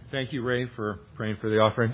Thank you, Ray, for praying for the offering.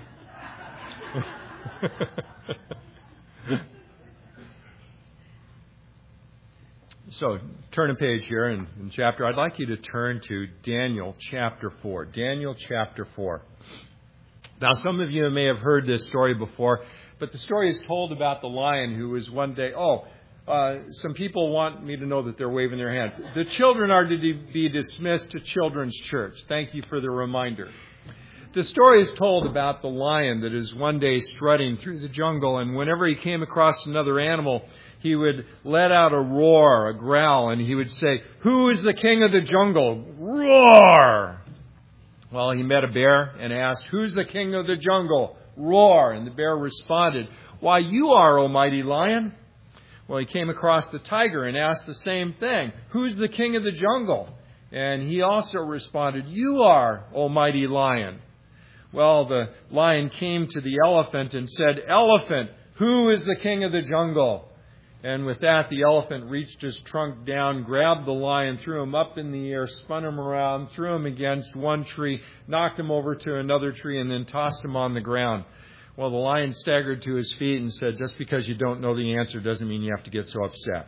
So, turn a page here in chapter. I'd like you to turn to Daniel chapter 4. Daniel chapter 4. Now, some of you may have heard this story before, but the story is told about the lion who was one day... some people want me to know that they're waving their hands. The children are to be dismissed to children's church. Thank you for the reminder. The story is told about the lion that is one day strutting through the jungle, and whenever he came across another animal, he would let out a roar, a growl, and he would say, "Who is the king of the jungle? Roar!" Well, he met a bear and asked, "Who's the king of the jungle? Roar!" And the bear responded, "Why, you are, O mighty lion." Well, he came across the tiger and asked the same thing, "Who's the king of the jungle?" And he also responded, "You are, O mighty lion." Well, the lion came to the elephant and said, "Elephant, who is the king of the jungle?" And with that, the elephant reached his trunk down, grabbed the lion, threw him up in the air, spun him around, threw him against one tree, knocked him over to another tree, and then tossed him on the ground. Well, the lion staggered to his feet and said, "Just because you don't know the answer doesn't mean you have to get so upset."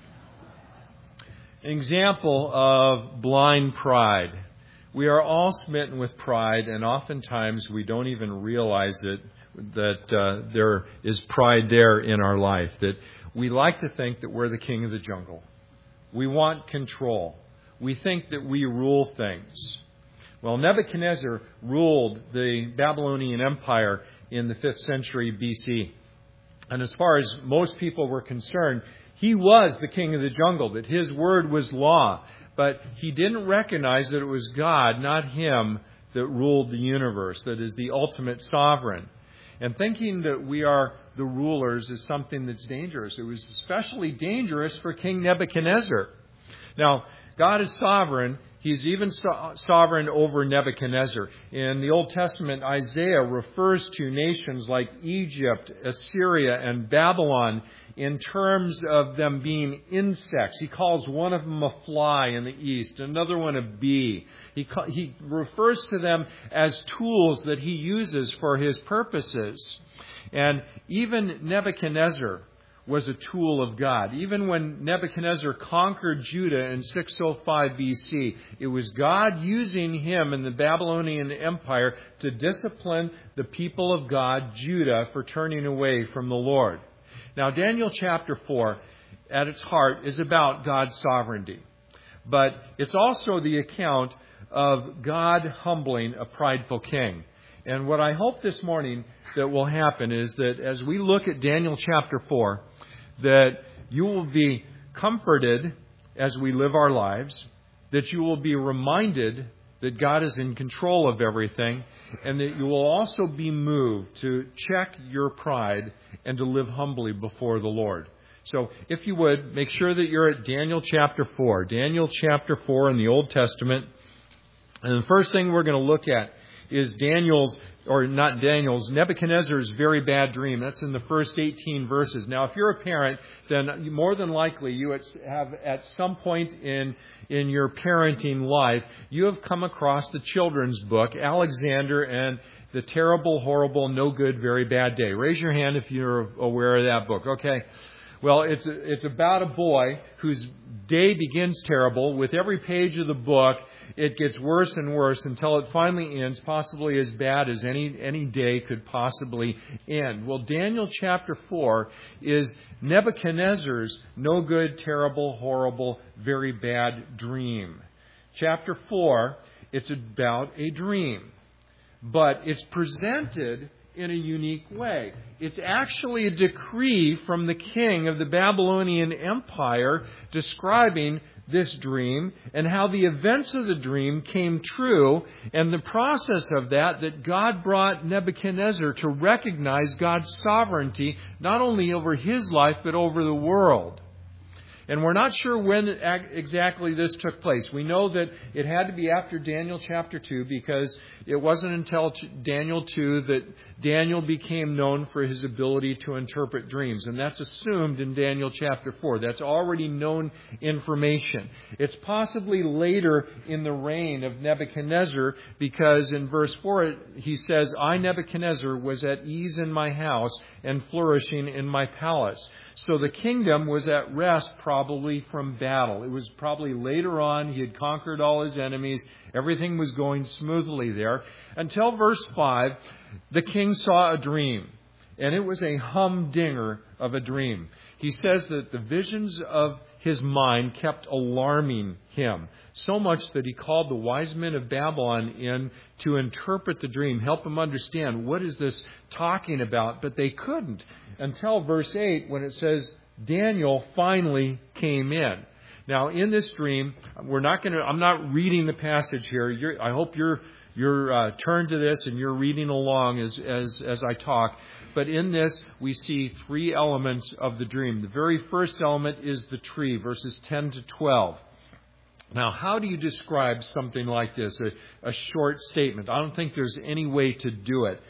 An example of blind pride. We are all smitten with pride, and oftentimes we don't even realize it, that there is pride there in our life, that we like to think that we're the king of the jungle. We want control. We think that we rule things. Well, Nebuchadnezzar ruled the Babylonian Empire in the 5th century BC. And as far as most people were concerned, he was the king of the jungle, that his word was law. But he didn't recognize that it was God, not him, that ruled the universe, that is the ultimate sovereign. And thinking that we are the rulers is something that's dangerous. It was especially dangerous for King Nebuchadnezzar. Now, God is sovereign. He's even sovereign over Nebuchadnezzar. In the Old Testament, Isaiah refers to nations like Egypt, Assyria, and Babylon in terms of them being insects. He calls one of them a fly in the east, another one a bee. He refers to them as tools that he uses for his purposes. And even Nebuchadnezzar was a tool of God. Even when Nebuchadnezzar conquered Judah in 605 BC, it was God using him in the Babylonian Empire to discipline the people of God, Judah, for turning away from the Lord. Now, Daniel chapter 4, at its heart, is about God's sovereignty. But it's also the account of God humbling a prideful king. And what I hope this morning that will happen is that as we look at Daniel chapter 4, that you will be comforted as we live our lives, that you will be reminded that God is in control of everything, and that you will also be moved to check your pride and to live humbly before the Lord. So if you would, make sure that you're at Daniel chapter 4. Daniel chapter 4 in the Old Testament. And the first thing we're going to look at is Nebuchadnezzar's very bad dream. That's in the first 18 verses. Now, if you're a parent, then more than likely you have at some point in your parenting life, you have come across the children's book, Alexander and the Terrible, Horrible, No Good, Very Bad Day. Raise your hand if you're aware of that book. Okay. Well, it's about a boy whose day begins terrible. With every page of the book, it gets worse and worse until it finally ends, possibly as bad as any day could possibly end. Well, Daniel chapter 4 is Nebuchadnezzar's no good, terrible, horrible, very bad dream. Chapter 4, it's about a dream, but it's presented in a unique way. It's actually a decree from the king of the Babylonian Empire describing this dream and how the events of the dream came true, and the process of that God brought Nebuchadnezzar to recognize God's sovereignty not only over his life but over the world. And we're not sure when exactly this took place. We know that it had to be after Daniel chapter 2, because it wasn't until Daniel 2 that Daniel became known for his ability to interpret dreams. And that's assumed in Daniel chapter 4. That's already known information. It's possibly later in the reign of Nebuchadnezzar, because in verse 4 he says, I, Nebuchadnezzar, was at ease in my house and flourishing in my palace. So the kingdom was at rest probably from battle. It was probably later on. He had conquered all his enemies. Everything was going smoothly there. Until verse 5, the king saw a dream. And it was a humdinger of a dream. He says that the visions of his mind kept alarming him, so much that he called the wise men of Babylon in to interpret the dream, help him understand what is this talking about. But they couldn't until verse 8, when it says Daniel finally came in. Now, in this dream, I'm not reading the passage here. I hope you're turned to this and you're reading along as I talk. But in this, we see three elements of the dream. The very first element is the tree, verses 10 to 12. Now, how do you describe something like this, a short statement? I don't think there's any way to do it.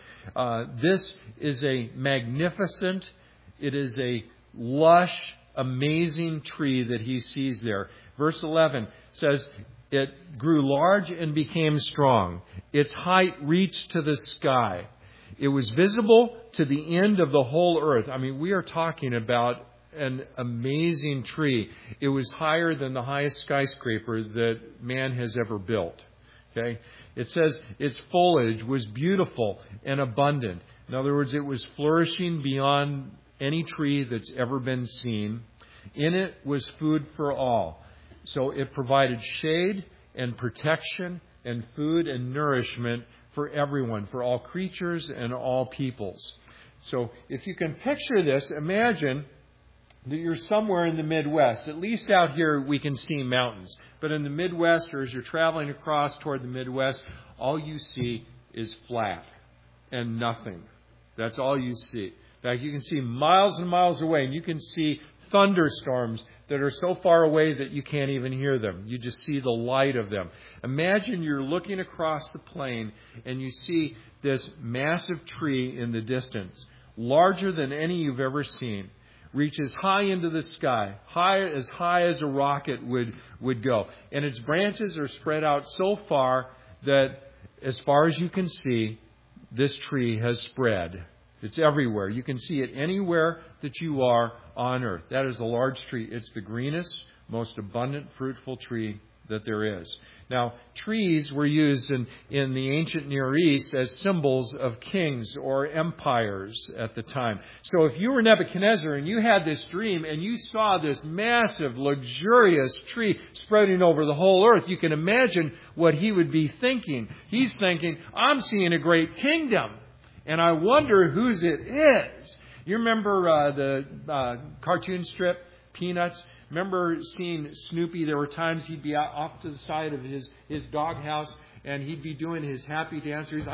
This is a magnificent, it is a lush, amazing tree that he sees there. Verse 11 says, it grew large and became strong. Its height reached to the sky. It was visible to the end of the whole earth. I mean, we are talking about an amazing tree. It was higher than the highest skyscraper that man has ever built. Okay? It says its foliage was beautiful and abundant. In other words, it was flourishing beyond any tree that's ever been seen. In it was food for all. So it provided shade and protection and food and nourishment for everyone, for all creatures and all peoples. So if you can picture this, imagine that you're somewhere in the Midwest. At least out here we can see mountains. But in the Midwest, or as you're traveling across toward the Midwest, all you see is flat and nothing. That's all you see. In fact, you can see miles and miles away, and you can see thunderstorms that are so far away that you can't even hear them. You just see the light of them. Imagine you're looking across the plain and you see this massive tree in the distance, larger than any you've ever seen, reaches high into the sky, high as a rocket would go. And its branches are spread out so far that as far as you can see, this tree has spread. It's everywhere. You can see it anywhere that you are on earth. That is a large tree. It's the greenest, most abundant, fruitful tree that there is. Now, trees were used in the ancient Near East as symbols of kings or empires at the time. So if you were Nebuchadnezzar and you had this dream and you saw this massive, luxurious tree spreading over the whole earth, you can imagine what he would be thinking. He's thinking, I'm seeing a great kingdom. And I wonder whose it is. You remember the cartoon strip, Peanuts? Remember seeing Snoopy? There were times he'd be out off to the side of his doghouse and he'd be doing his happy dance. He's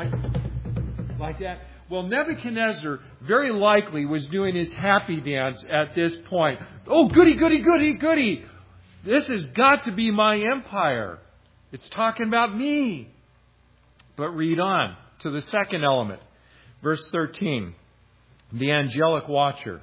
like that. Well, Nebuchadnezzar very likely was doing his happy dance at this point. Oh, goody, goody, goody, goody. This has got to be my empire. It's talking about me. But read on to the second element. Verse 13, the angelic watcher.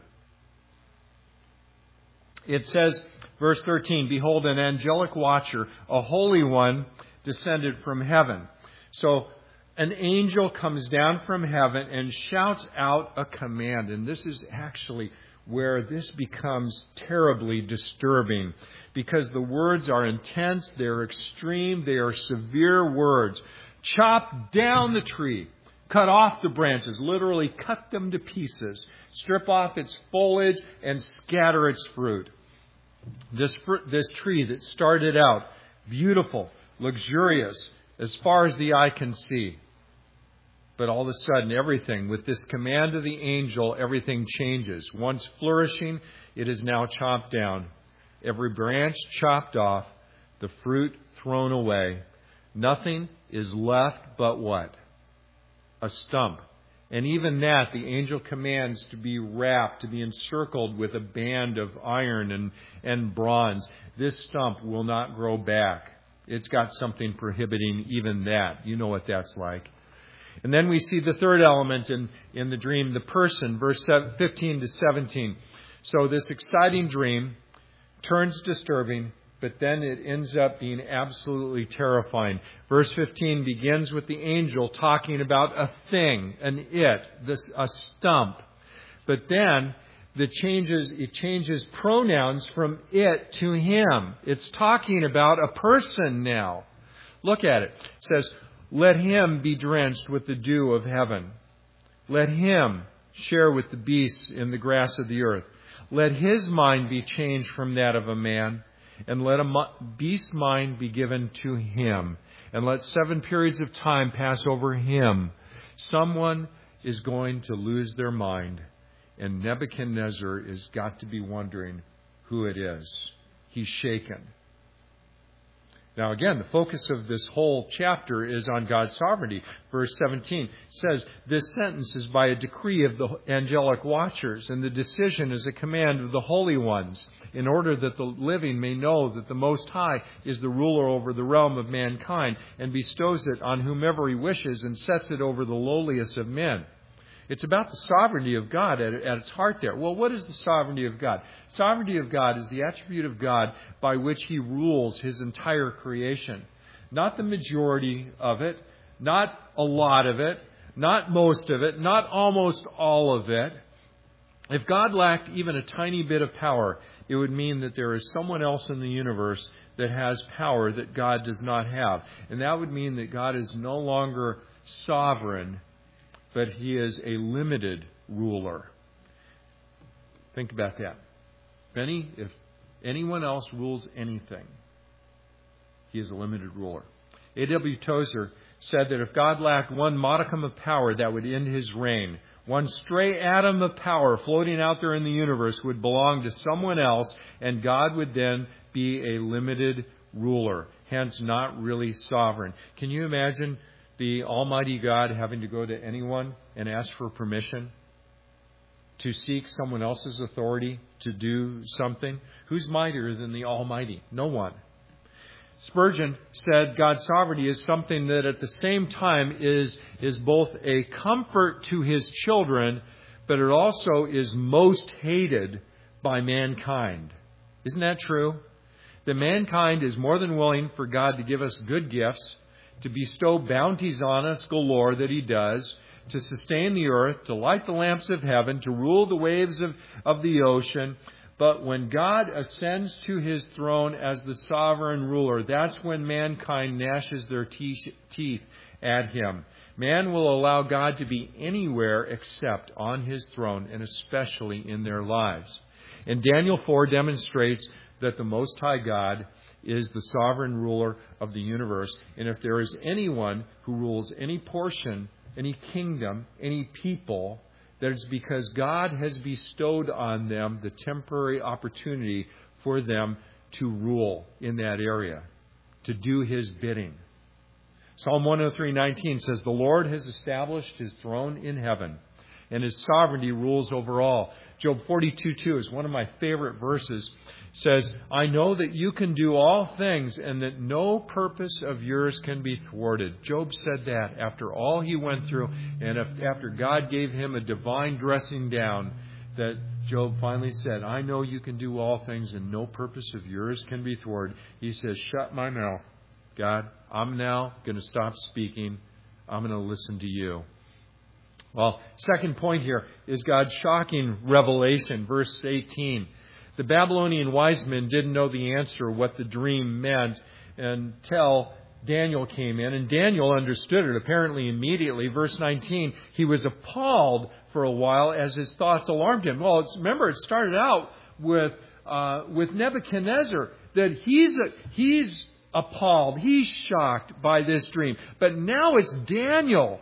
It says, verse 13, behold, an angelic watcher, a holy one, descended from heaven. So an angel comes down from heaven and shouts out a command. And this is actually where this becomes terribly disturbing, because the words are intense, they're extreme, they are severe words. Chop down the tree. Cut off the branches, literally cut them to pieces. Strip off its foliage and scatter its fruit. This tree that started out beautiful, luxurious, as far as the eye can see. But all of a sudden, everything, with this command of the angel, everything changes. Once flourishing, it is now chopped down. Every branch chopped off, the fruit thrown away. Nothing is left but what? A stump. And even that, the angel commands to be wrapped, to be encircled with a band of iron and bronze. This stump will not grow back. It's got something prohibiting even that. You know what that's like. And then we see the third element in the dream, the person, verse 15 to 17. So this exciting dream turns disturbing, but then it ends up being absolutely terrifying. Verse 15 begins with the angel talking about a thing, a stump. But then it changes pronouns from it to him. It's talking about a person now. Look at it. It says, let him be drenched with the dew of heaven. Let him share with the beasts in the grass of the earth. Let his mind be changed from that of a man, and let a beast's mind be given to him. And let 7 periods of time pass over him. Someone is going to lose their mind, and Nebuchadnezzar has got to be wondering who it is. He's shaken. Now again, the focus of this whole chapter is on God's sovereignty. Verse 17 says, this sentence is by a decree of the angelic watchers, and the decision is a command of the holy ones, in order that the living may know that the Most High is the ruler over the realm of mankind, and bestows it on whomever he wishes, and sets it over the lowliest of men. It's about the sovereignty of God at its heart there. Well, what is the sovereignty of God? Sovereignty of God is the attribute of God by which he rules his entire creation. Not the majority of it, not a lot of it, not most of it, not almost all of it. If God lacked even a tiny bit of power, it would mean that there is someone else in the universe that has power that God does not have. And that would mean that God is no longer sovereign, but he is a limited ruler. Think about that. If anyone else rules anything, he is a limited ruler. A.W. Tozer said that if God lacked one modicum of power, that would end his reign. One stray atom of power floating out there in the universe would belong to someone else, and God would then be a limited ruler, hence not really sovereign. Can you imagine the Almighty God having to go to anyone and ask for permission to seek someone else's authority to do something? Who's mightier than the Almighty? No one. Spurgeon said God's sovereignty is something that at the same time is both a comfort to his children, but it also is most hated by mankind. Isn't that true? That mankind is more than willing for God to give us good gifts, to bestow bounties on us galore that he does, to sustain the earth, to light the lamps of heaven, to rule the waves of the ocean. But when God ascends to his throne as the sovereign ruler, that's when mankind gnashes their teeth at him. Man will allow God to be anywhere except on his throne, and especially in their lives. And Daniel 4 demonstrates that the Most High God is the sovereign ruler of the universe. And if there is anyone who rules any portion, any kingdom, any people, that it's because God has bestowed on them the temporary opportunity for them to rule in that area, to do his bidding. Psalm 103:19 says, the Lord has established his throne in heaven, and his sovereignty rules over all. Job 42:2 is one of my favorite verses. It says, I know that you can do all things, and that no purpose of yours can be thwarted. Job said that after all he went through, and after God gave him a divine dressing down, that Job finally said, I know you can do all things, and no purpose of yours can be thwarted. He says, shut my mouth, God. I'm now going to stop speaking. I'm going to listen to you. Well, second point here is God's shocking revelation. Verse 18. The Babylonian wise men didn't know the answer, what the dream meant, until Daniel came in. And Daniel understood it apparently immediately. Verse 19, he was appalled for a while as his thoughts alarmed him. Well, remember, it started out with Nebuchadnezzar, that he's appalled. He's shocked by this dream. But now it's Daniel.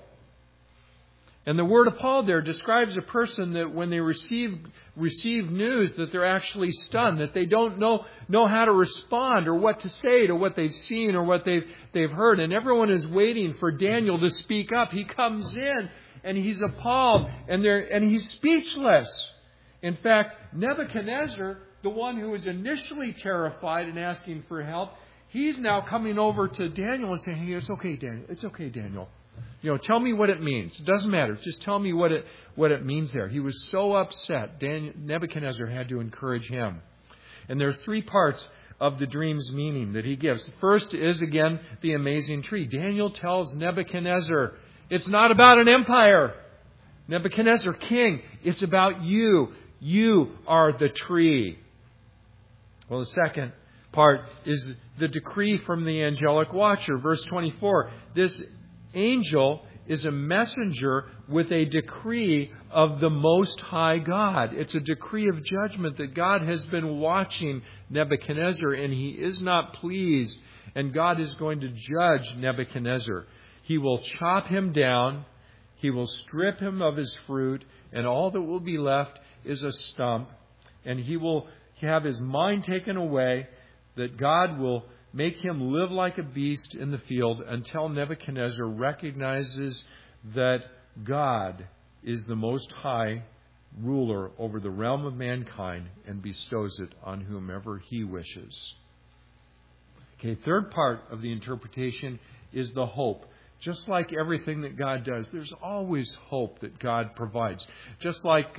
And the word appalled there describes a person that when they receive news that they're actually stunned, that they don't know how to respond or what to say to what they've seen or what they've heard. And everyone is waiting for Daniel to speak up. He comes in and he's appalled, and he's speechless. In fact, Nebuchadnezzar, the one who was initially terrified and asking for help, he's now coming over to Daniel and saying, hey, it's okay, Daniel. It's okay, Daniel. Tell me what it means. It doesn't matter. Just tell me what it means there. He was so upset. Nebuchadnezzar had to encourage him. And there's three parts of the dream's meaning that he gives. First is, again, the amazing tree. Daniel tells Nebuchadnezzar, it's not about an empire. Nebuchadnezzar, king, it's about you. You are the tree. Well, the second part is the decree from the angelic watcher. Verse 24, this angel is a messenger with a decree of the Most High God. It's a decree of judgment that God has been watching Nebuchadnezzar, and he is not pleased, and God is going to judge Nebuchadnezzar. He will chop him down, he will strip him of his fruit, and all that will be left is a stump, and he will have his mind taken away, that God will make him live like a beast in the field until Nebuchadnezzar recognizes that God is the Most High ruler over the realm of mankind and bestows it on whomever he wishes. Okay, third part of the interpretation is the hope. Just like everything that God does, there's always hope that God provides. Just like,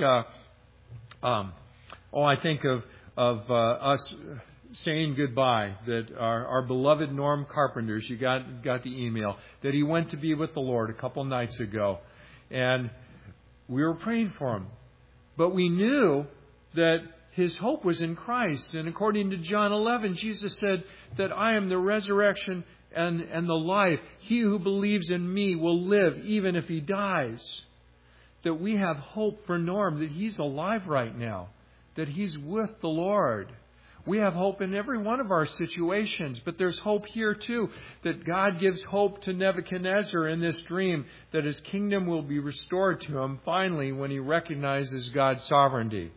I think of us saying goodbye, that our beloved Norm Carpenters, you got the email, that he went to be with the Lord a couple nights ago. And we were praying for him. But we knew that his hope was in Christ. And according to John 11, Jesus said that I am the resurrection and the life. He who believes in me will live even if he dies. That we have hope for Norm, that he's alive right now, that he's with the Lord. We have hope in every one of our situations, but there's hope here too, that God gives hope to Nebuchadnezzar in this dream, that his kingdom will be restored to him finally when he recognizes God's sovereignty.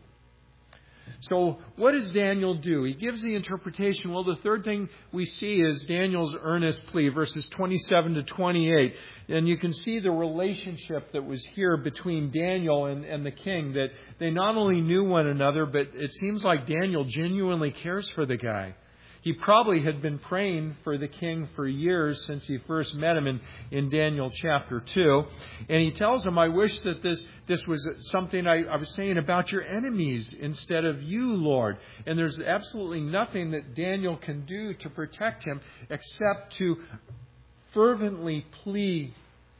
So what does Daniel do? He gives the interpretation. Well, the third thing we see is Daniel's earnest plea, verses 27 to 28. And you can see the relationship that was here between Daniel and the king, that they not only knew one another, but it seems like Daniel genuinely cares for the guy. He probably had been praying for the king for years since he first met him in Daniel chapter 2. And he tells him, I wish that this was something I was saying about your enemies instead of you, Lord. And there's absolutely nothing that Daniel can do to protect him except to fervently plead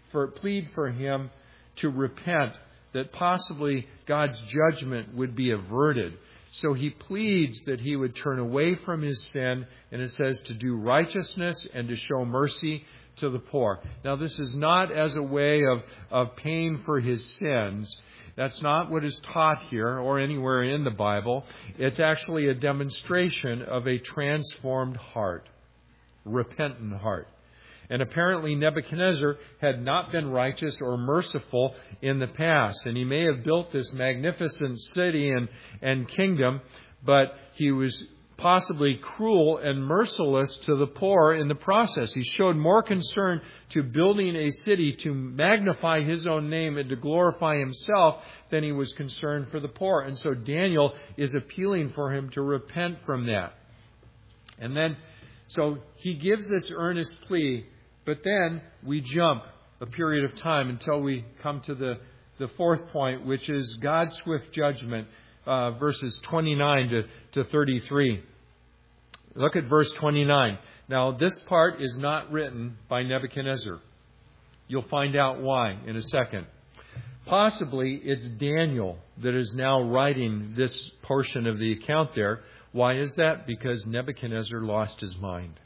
for him to repent, that possibly God's judgment would be averted. So he pleads that he would turn away from his sin, and it says to do righteousness and to show mercy to the poor. Now, this is not as a way of paying for his sins. That's not what is taught here or anywhere in the Bible. It's actually a demonstration of a transformed heart, repentant heart. And apparently Nebuchadnezzar had not been righteous or merciful in the past. And he may have built this magnificent city and kingdom, but he was possibly cruel and merciless to the poor in the process. He showed more concern to building a city to magnify his own name and to glorify himself than he was concerned for the poor. And so Daniel is appealing for him to repent from that. And then, so he gives this earnest plea. But then we jump a period of time until we come to the fourth point, which is God's swift judgment, verses 29 to 33. Look at verse 29. Now, this part is not written by Nebuchadnezzar. You'll find out why in a second. Possibly it's Daniel that is now writing this portion of the account there. Why is that? Because Nebuchadnezzar lost his mind.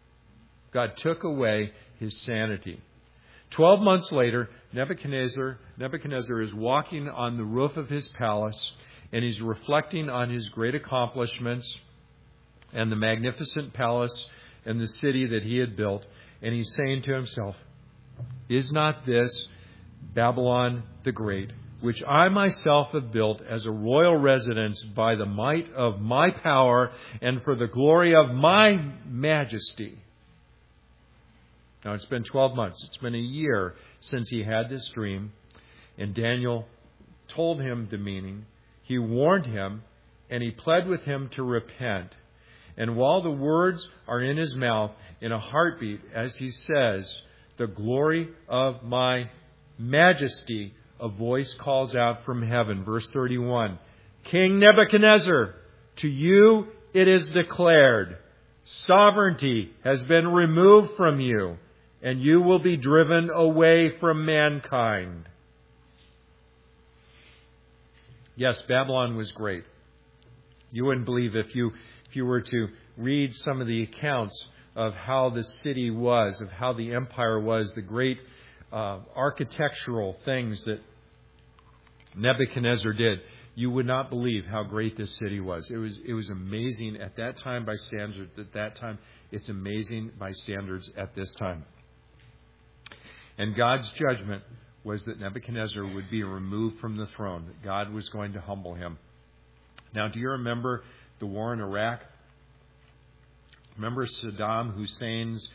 God took away his sanity. 12 months later, Nebuchadnezzar is walking on the roof of his palace, and he's reflecting on his great accomplishments and the magnificent palace and the city that he had built. And he's saying to himself, is not this Babylon the Great, which I myself have built as a royal residence by the might of my power and for the glory of my majesty? Now, it's been 12 months. It's been a year since he had this dream. And Daniel told him the meaning. He warned him, and he pled with him to repent. And while the words are in his mouth, in a heartbeat, as he says, "The glory of my majesty," a voice calls out from heaven. Verse 31, "King Nebuchadnezzar, to you it is declared, sovereignty has been removed from you, and you will be driven away from mankind." Yes, Babylon was great. You wouldn't believe if you were to read some of the accounts of how the city was, of how the empire was, the great architectural things that Nebuchadnezzar did. You would not believe how great this city was. It was amazing at that time by standards. At that time, it's amazing by standards at this time. And God's judgment was that Nebuchadnezzar would be removed from the throne, that God was going to humble him. Now, do you remember the war in Iraq? Remember Saddam Hussein's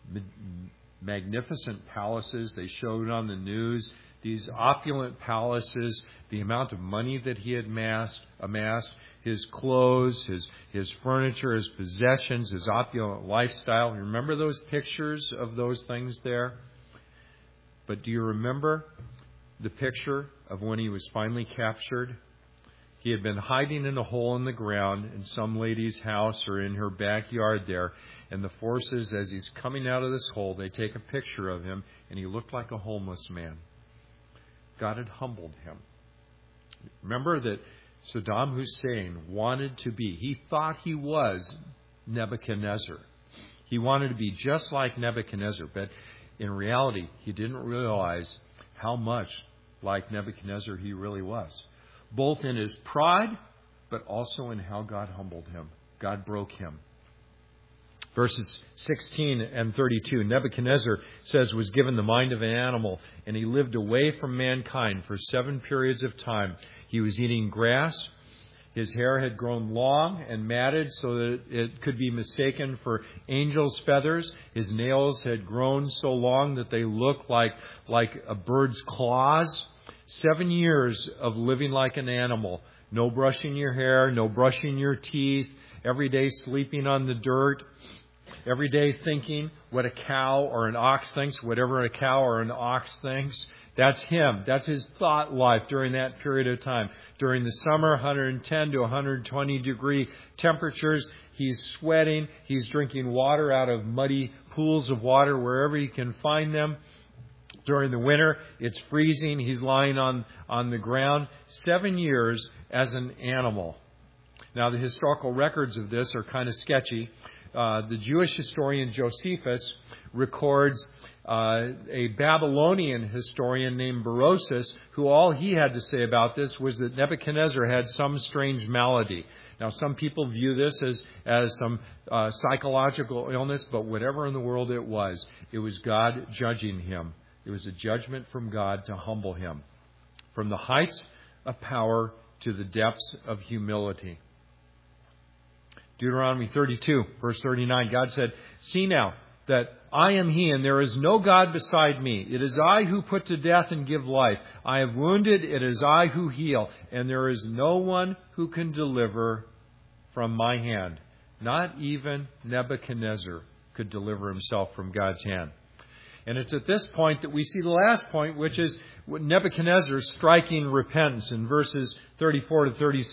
magnificent palaces? They showed on the news these opulent palaces, the amount of money that he had amassed, his clothes, his furniture, his possessions, his opulent lifestyle. Remember those pictures of those things there? But do you remember the picture of when he was finally captured? He had been hiding in a hole in the ground in some lady's house or in her backyard there. And the forces, as he's coming out of this hole, they take a picture of him, and he looked like a homeless man. God had humbled him. Remember that Saddam Hussein wanted to be, he thought he was Nebuchadnezzar. He wanted to be just like Nebuchadnezzar, but in reality, he didn't realize how much like Nebuchadnezzar he really was. Both in his pride, but also in how God humbled him. God broke him. Verses 16 and 32, Nebuchadnezzar says was given the mind of an animal, and he lived away from mankind for 7 periods of time. He was eating grass. His hair had grown long and matted so that it could be mistaken for angel's feathers. His nails had grown so long that they looked like a bird's claws. 7 years of living like an animal. No brushing your hair, no brushing your teeth. Every day sleeping on the dirt. Every day thinking what a cow or an ox thinks, whatever a cow or an ox thinks. That's him. That's his thought life during that period of time. During the summer, 110 to 120 degree temperatures. He's sweating. He's drinking water out of muddy pools of water wherever he can find them. During the winter, it's freezing. He's lying on the ground. 7 years as an animal. Now, the historical records of this are kind of sketchy. The Jewish historian Josephus records a Babylonian historian named Berosus, who all he had to say about this was that Nebuchadnezzar had some strange malady. Now, some people view this as some psychological illness, but whatever in the world it was God judging him. It was a judgment from God to humble him. From the heights of power to the depths of humility. Deuteronomy 32, verse 39, God said, "See now that I am He, and there is no God beside me. It is I who put to death and give life. I have wounded, it is I who heal, and there is no one who can deliver from my hand." Not even Nebuchadnezzar could deliver himself from God's hand. And it's at this point that we see the last point, which is Nebuchadnezzar striking repentance in verses 34 to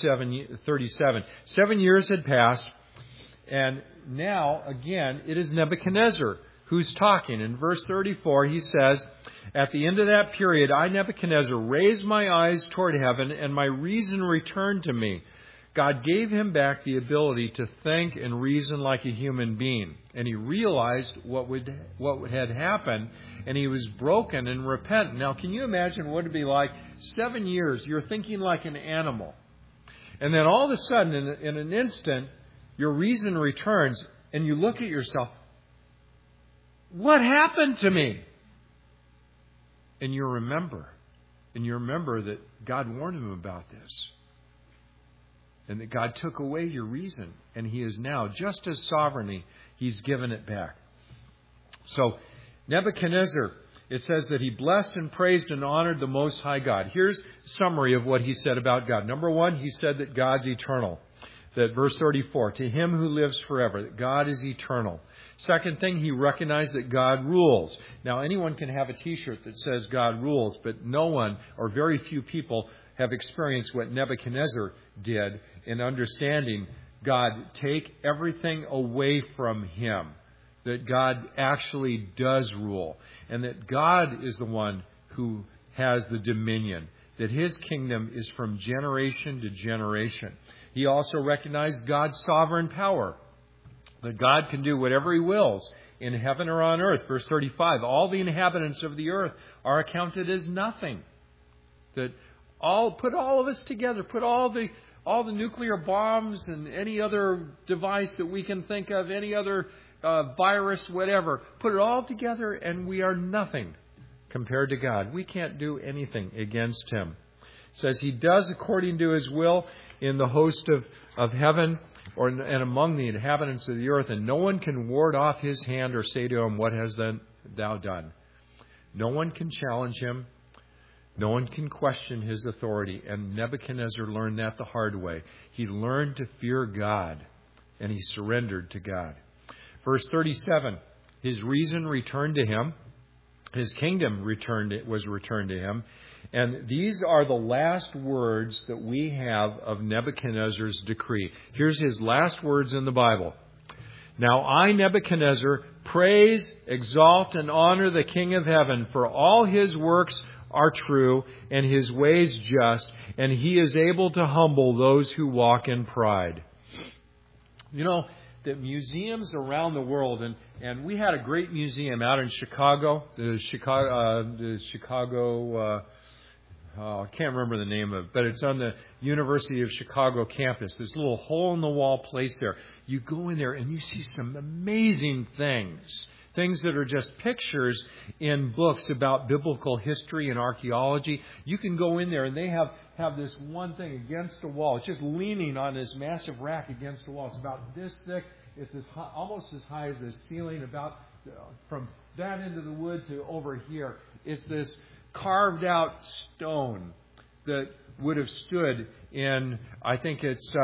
37. 7 years had passed, and now, again, it is Nebuchadnezzar who's talking. In verse 34, he says, "At the end of that period, I, Nebuchadnezzar, raised my eyes toward heaven, and my reason returned to me." God gave him back the ability to think and reason like a human being. And he realized what had happened, and he was broken and repentant. Now, can you imagine what it would be like? 7 years, you're thinking like an animal. And then all of a sudden, in an instant, your reason returns, and you look at yourself, what happened to me? And you remember that God warned him about this. And that God took away your reason. And He is now, just as sovereignly, He's given it back. So Nebuchadnezzar it says that he blessed and praised and honored the Most High God. Here's a summary of what he said about God. Number one, he said that God's eternal. That verse 34, to him who lives forever, that God is eternal. Second thing, he recognized that God rules. Now, anyone can have a t-shirt that says God rules, but no one or very few people have experienced what Nebuchadnezzar did in understanding God take everything away from him. That God actually does rule. And that God is the one who has the dominion. That his kingdom is from generation to generation. He also recognized God's sovereign power. That God can do whatever he wills in heaven or on earth. Verse 35, all the inhabitants of the earth are accounted as nothing. That put all of us together, put all the nuclear bombs and any other device that we can think of, any other virus, whatever, put it all together and we are nothing compared to God. We can't do anything against him. It says he does according to his will in the host of heaven and among the inhabitants of the earth, and no one can ward off his hand or say to him, what has thou done? No one can challenge him. No one can question his authority. And Nebuchadnezzar learned that the hard way. He learned to fear God, and he surrendered to God. Verse 37, his reason returned to him. His kingdom was returned to him. And these are the last words that we have of Nebuchadnezzar's decree. Here's his last words in the Bible. Now I, Nebuchadnezzar, praise, exalt, and honor the King of heaven, for all his works are true, and his ways just, and he is able to humble those who walk in pride. You know, the museums around the world, and we had a great museum out in Chicago, I can't remember the name of it, but it's on the University of Chicago campus. This little hole-in-the-wall place there. You go in there and you see some amazing things. Things that are just pictures in books about biblical history and archaeology. You can go in there and they have this one thing against the wall. It's just leaning on this massive rack against the wall. It's about this thick. It's almost as high as the ceiling, about from that end of the wood to over here. It's this carved out stone that would have stood in, I think it's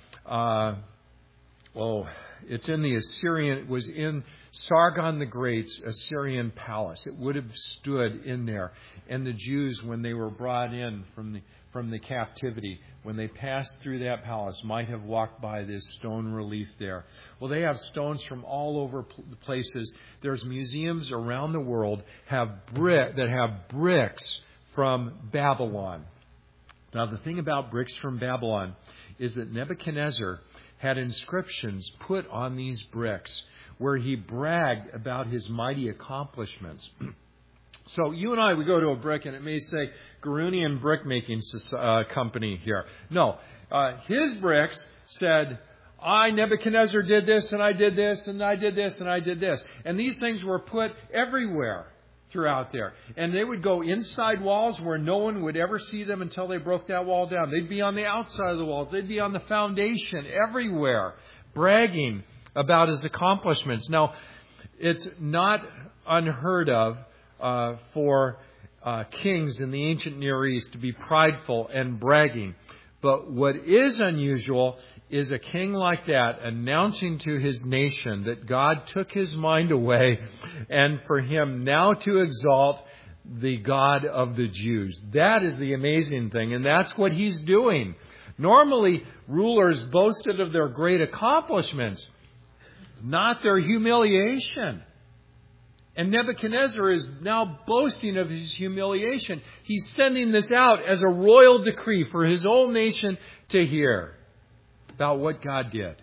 in the Assyrian, it was in Sargon the Great's Assyrian palace. It would have stood in there. And the Jews, when they were brought in from the captivity, when they passed through that palace, might have walked by this stone relief there. Well, they have stones from all over the places. There's museums around the world that have bricks from Babylon. Now, the thing about bricks from Babylon is that Nebuchadnezzar had inscriptions put on these bricks where he bragged about his mighty accomplishments. So you and I, we go to a brick and it may say Garunian Brickmaking Company here. No, his bricks said, I, Nebuchadnezzar, did this and I did this and I did this and I did this. And these things were put everywhere throughout there. And they would go inside walls where no one would ever see them until they broke that wall down. They'd be on the outside of the walls. They'd be on the foundation, everywhere, bragging about his accomplishments. Now, it's not unheard of for kings in the ancient Near East to be prideful and bragging. But what is unusual is a king like that announcing to his nation that God took his mind away, and for him now to exalt the God of the Jews. That is the amazing thing, and that's what he's doing. Normally, rulers boasted of their great accomplishments, not their humiliation. And Nebuchadnezzar is now boasting of his humiliation. He's sending this out as a royal decree for his whole nation to hear about what God did.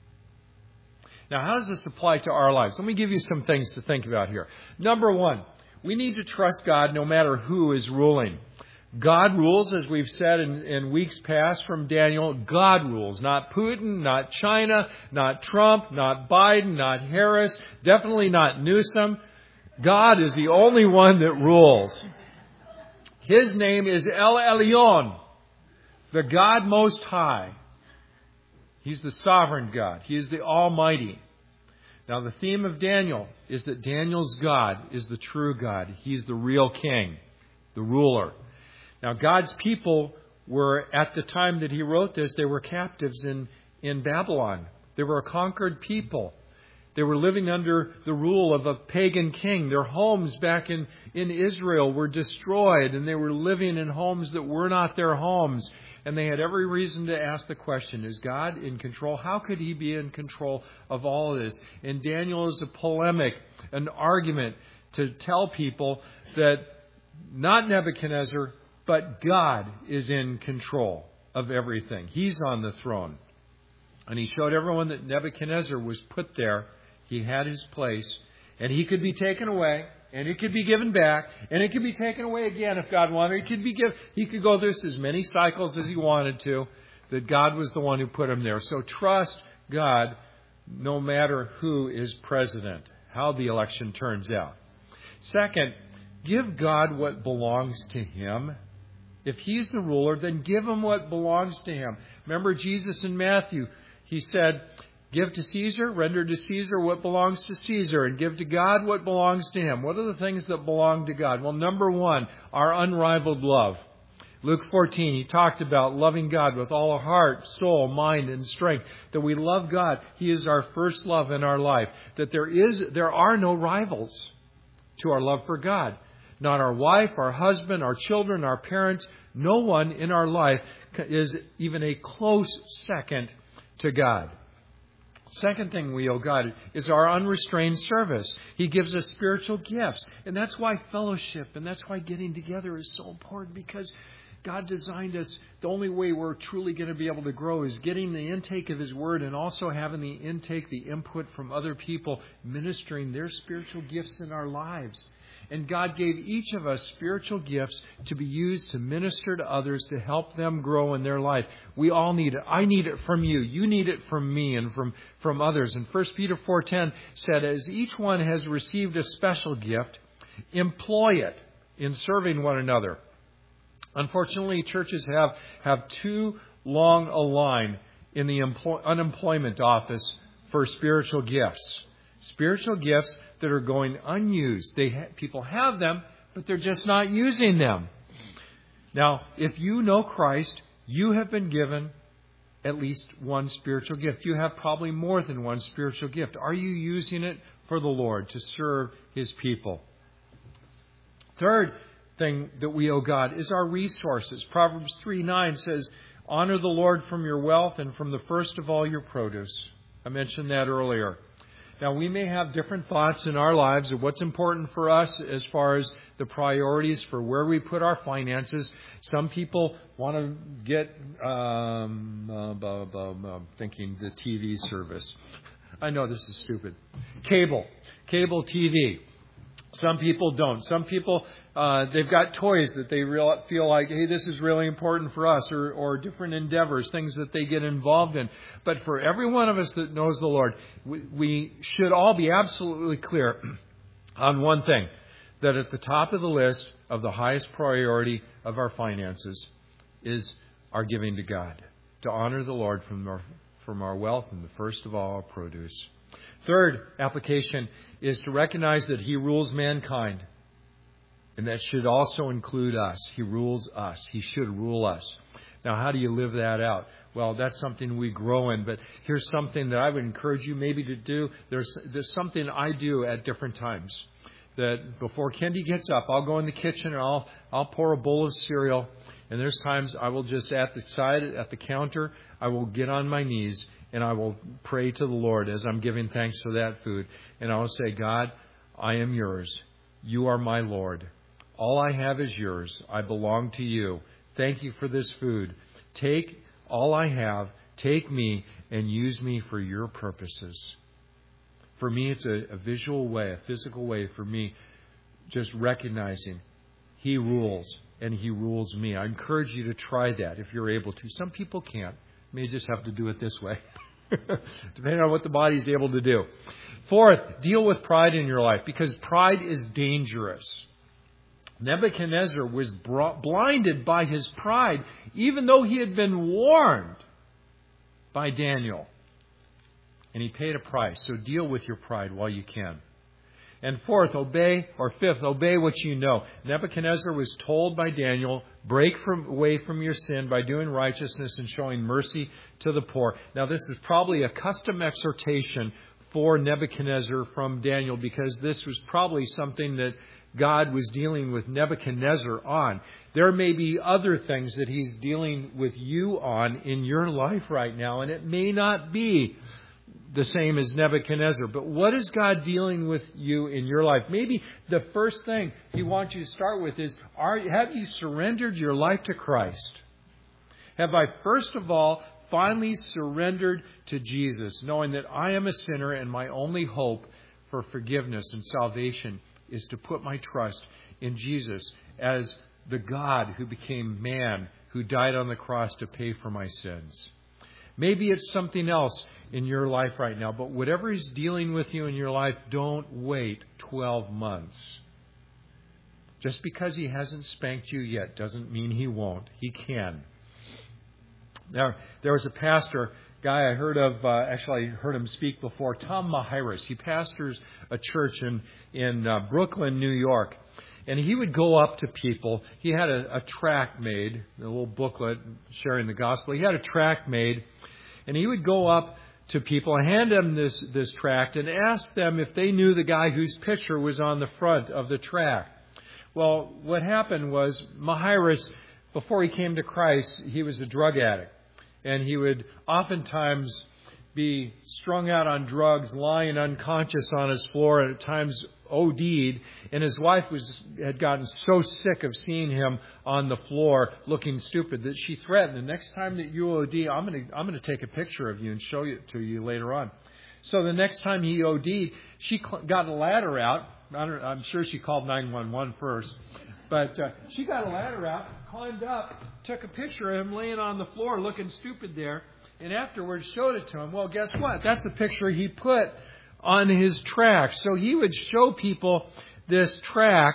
Now, how does this apply to our lives? Let me give you some things to think about here. Number one, we need to trust God no matter who is ruling. God rules, as we've said in weeks past from Daniel. God rules, not Putin, not China, not Trump, not Biden, not Harris, definitely not Newsom. God is the only one that rules. His name is El Elyon, the God Most High. He's the sovereign God. He is the Almighty. Now, the theme of Daniel is that Daniel's God is the true God. He's the real king, the ruler. Now, God's people were, at the time that he wrote this, they were captives in Babylon. They were a conquered people. They were living under the rule of a pagan king. Their homes back in Israel were destroyed, and they were living in homes that were not their homes. And they had every reason to ask the question, is God in control? How could he be in control of all of this? And Daniel is a polemic, an argument to tell people that not Nebuchadnezzar, but God is in control of everything. He's on the throne. And he showed everyone that Nebuchadnezzar was put there. He had his place, and he could be taken away, and it could be given back, and it could be taken away again if God wanted. He could go this as many cycles as he wanted to, that God was the one who put him there. So trust God no matter who is president, how the election turns out. Second, give God what belongs to him. If he's the ruler, then give him what belongs to him. Remember Jesus in Matthew, he said, give to Caesar, render to Caesar what belongs to Caesar, and give to God what belongs to him. What are the things that belong to God? Well, number one, our unrivaled love. Luke 14, he talked about loving God with all our heart, soul, mind, and strength. That we love God. He is our first love in our life. That there are no rivals to our love for God. Not our wife, our husband, our children, our parents. No one in our life is even a close second to God. Second thing we owe God is our unrestrained service. He gives us spiritual gifts. And that's why fellowship and that's why getting together is so important, because God designed us. The only way we're truly going to be able to grow is getting the intake of His Word and also having the intake, the input from other people, ministering their spiritual gifts in our lives. And God gave each of us spiritual gifts to be used to minister to others, to help them grow in their life. We all need it. I need it from you. You need it from me and from others. And 1 Peter 4:10 said, as each one has received a special gift, employ it in serving one another. Unfortunately, churches have too long a line in the unemployment office for spiritual gifts. Spiritual gifts that are going unused. People have them, but they're just not using them. Now, if you know Christ, you have been given at least one spiritual gift. You have probably more than one spiritual gift. Are you using it for the Lord to serve His people? Third thing that we owe God is our resources. Proverbs 3:9 says, honor the Lord from your wealth and from the first of all your produce. I mentioned that earlier. Now, we may have different thoughts in our lives of what's important for us as far as the priorities for where we put our finances. Some people want to get, thinking the TV service. I know this is stupid. Cable TV. Some people don't. Some people, they've got toys that they feel like, hey, this is really important for us, or different endeavors, things that they get involved in. But for every one of us that knows the Lord, we should all be absolutely clear on one thing, that at the top of the list of the highest priority of our finances is our giving to God, to honor the Lord from our wealth and the first of all our produce. Third application is to recognize that He rules mankind. And that should also include us. He rules us. He should rule us. Now, how do you live that out? Well, that's something we grow in. But here's something that I would encourage you maybe to do. There's something I do at different times. That before Kendi gets up, I'll go in the kitchen and I'll pour a bowl of cereal. And there's times I will just at the counter, I will get on my knees and I will pray to the Lord as I'm giving thanks for that food. And I will say, God, I am yours. You are my Lord. All I have is yours. I belong to you. Thank you for this food. Take all I have, take me, and use me for your purposes. For me, it's a visual way, a physical way for me, just recognizing He rules and He rules me. I encourage you to try that if you're able to. Some people can't. You may just have to do it this way, depending on what the body's able to do. Fourth, deal with pride in your life, because pride is dangerous. Nebuchadnezzar was blinded by his pride, even though he had been warned by Daniel. And he paid a price. So deal with your pride while you can. And fifth, obey what you know. Nebuchadnezzar was told by Daniel, break away from your sin by doing righteousness and showing mercy to the poor. Now, this is probably a custom exhortation for Nebuchadnezzar from Daniel, because this was probably something that God was dealing with Nebuchadnezzar on. There may be other things that He's dealing with you on in your life right now, and it may not be the same as Nebuchadnezzar. But what is God dealing with you in your life? Maybe the first thing He wants you to start with is, have you surrendered your life to Christ? Have I, first of all, finally surrendered to Jesus, knowing that I am a sinner and my only hope for forgiveness and salvation is to put my trust in Jesus as the God who became man, who died on the cross to pay for my sins? Maybe it's something else in your life right now, but whatever is dealing with you in your life, don't wait 12 months. Just because He hasn't spanked you yet doesn't mean He won't. He can. Now, there was a pastor guy I heard of, actually I heard him speak before, Tom Mahiris. He pastors a church in Brooklyn, New York. And he would go up to people. He had a tract made, a little booklet sharing the gospel. He had a tract made, and he would go up to people and hand them this tract and ask them if they knew the guy whose picture was on the front of the tract. Well, what happened was Mahiris, before he came to Christ, he was a drug addict. And he would oftentimes be strung out on drugs, lying unconscious on his floor, and at times OD'd. And his wife had gotten so sick of seeing him on the floor looking stupid that she threatened, the next time that you OD, I'm going to take a picture of you and show it to you later on. So the next time he OD'd, she got a ladder out. I'm sure she called 911 first. But she got a ladder out, climbed up, took a picture of him laying on the floor looking stupid there, and afterwards showed it to him. Well, guess what? That's the picture he put on his tract. So he would show people this tract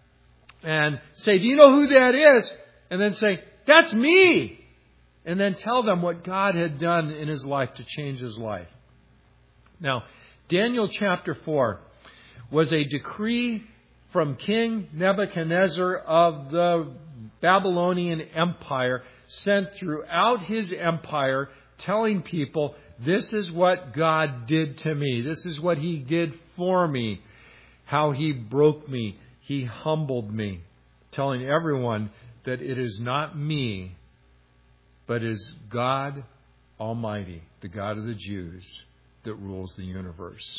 and say, do you know who that is? And then say, that's me. And then tell them what God had done in his life to change his life. Now, Daniel chapter 4 was a decree from King Nebuchadnezzar of the Babylonian Empire, sent throughout his empire, telling people, this is what God did to me. This is what He did for me. How He broke me. He humbled me. Telling everyone that it is not me, but is God Almighty, the God of the Jews, that rules the universe.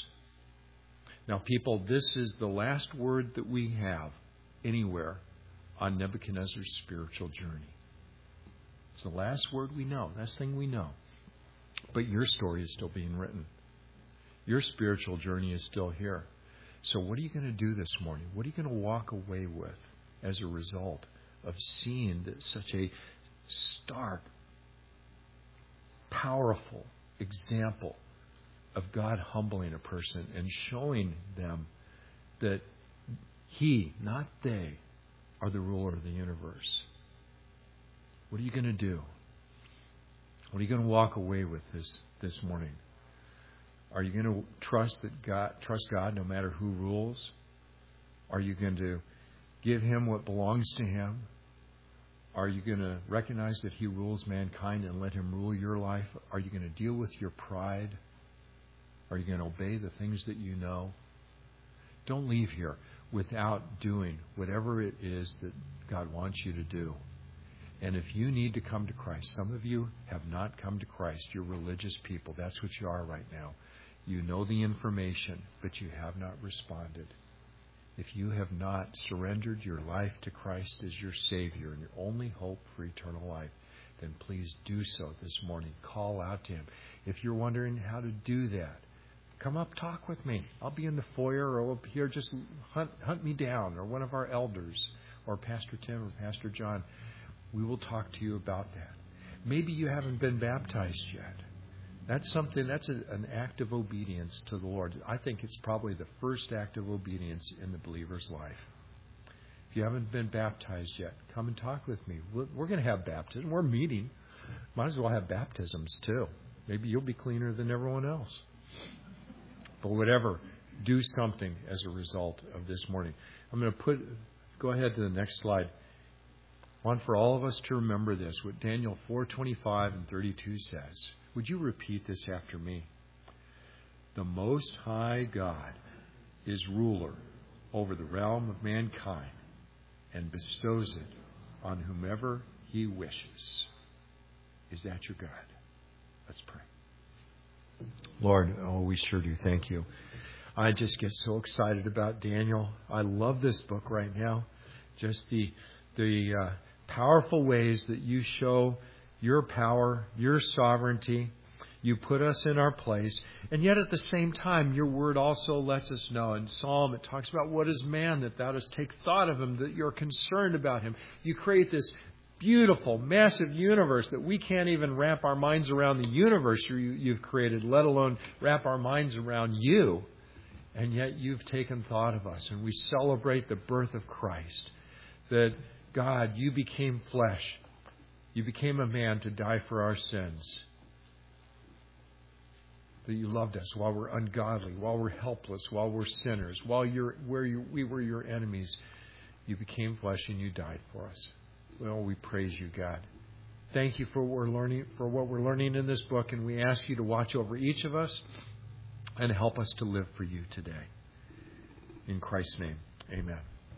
Now, people, this is the last word that we have anywhere on Nebuchadnezzar's spiritual journey. It's the last word we know, last thing we know. But your story is still being written. Your spiritual journey is still here. So what are you going to do this morning? What are you going to walk away with as a result of seeing that such a stark, powerful example of God humbling a person and showing them that He, not they, are the ruler of the universe? What are you going to do? What are you going to walk away with this morning? Are you going to trust God no matter who rules? Are you going to give Him what belongs to Him? Are you going to recognize that He rules mankind and let Him rule your life? Are you going to deal with your pride? Are you going to obey the things that you know? Don't leave here without doing whatever it is that God wants you to do. And if you need to come to Christ, some of you have not come to Christ. You're religious people. That's what you are right now. You know the information, but you have not responded. If you have not surrendered your life to Christ as your Savior and your only hope for eternal life, then please do so this morning. Call out to Him. If you're wondering how to do that, come up, talk with me. I'll be in the foyer or up here. Just hunt me down, or one of our elders, or Pastor Tim or Pastor John. We will talk to you about that. Maybe you haven't been baptized yet. That's an act of obedience to the Lord. I think it's probably the first act of obedience in the believer's life. If you haven't been baptized yet, come and talk with me. We're going to have baptism. We're meeting. Might as well have baptisms too. Maybe you'll be cleaner than everyone else. But whatever, do something as a result of this morning. I'm going to go ahead to the next slide. I want for all of us to remember this, what Daniel 4:25 and 32 says. Would you repeat this after me? The Most High God is ruler over the realm of mankind and bestows it on whomever He wishes. Is that your God? Let's pray. Lord, we sure do. Thank you. I just get so excited about Daniel. I love this book right now. Just the powerful ways that you show your power, your sovereignty. You put us in our place. And yet at the same time, your word also lets us know. In Psalm, it talks about what is man, that thou dost take thought of him, that you're concerned about him. You create this beautiful, massive universe that we can't even wrap our minds around the universe you've created, let alone wrap our minds around you. And yet you've taken thought of us. And we celebrate the birth of Christ. That, God, you became flesh. You became a man to die for our sins. That you loved us while we're ungodly, while we're helpless, while we're sinners, while we were your enemies. You became flesh and you died for us. Well, we praise you, God. Thank you for what we're learning in this book, and we ask you to watch over each of us and help us to live for you today. In Christ's name, amen.